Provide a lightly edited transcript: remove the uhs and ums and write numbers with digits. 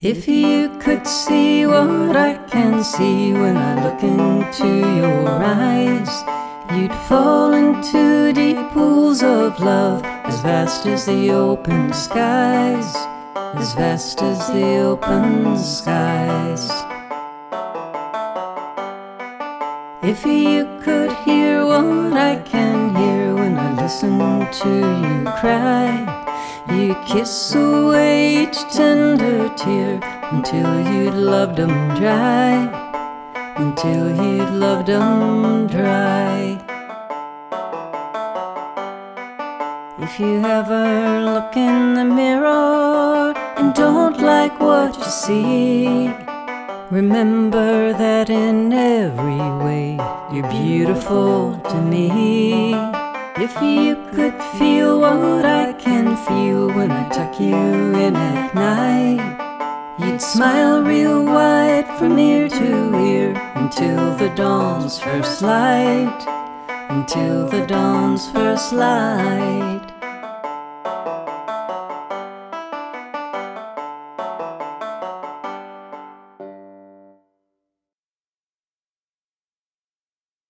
If you could see what I can see when I look into your eyes, you'd fall into deep pools of love, as vast as the open skies, as vast as the open skies. If you could hear what I can hear when I listen to you cry, you'd kiss away each tender tear until you'd loved 'em dry, until you'd loved 'em dry. If you ever look in the mirror and don't like what you see, remember that in every way you're beautiful to me. If you could feel what I can feel when I tuck you in at night, you'd smile real wide from ear to ear until the dawn's first light, until the dawn's first light.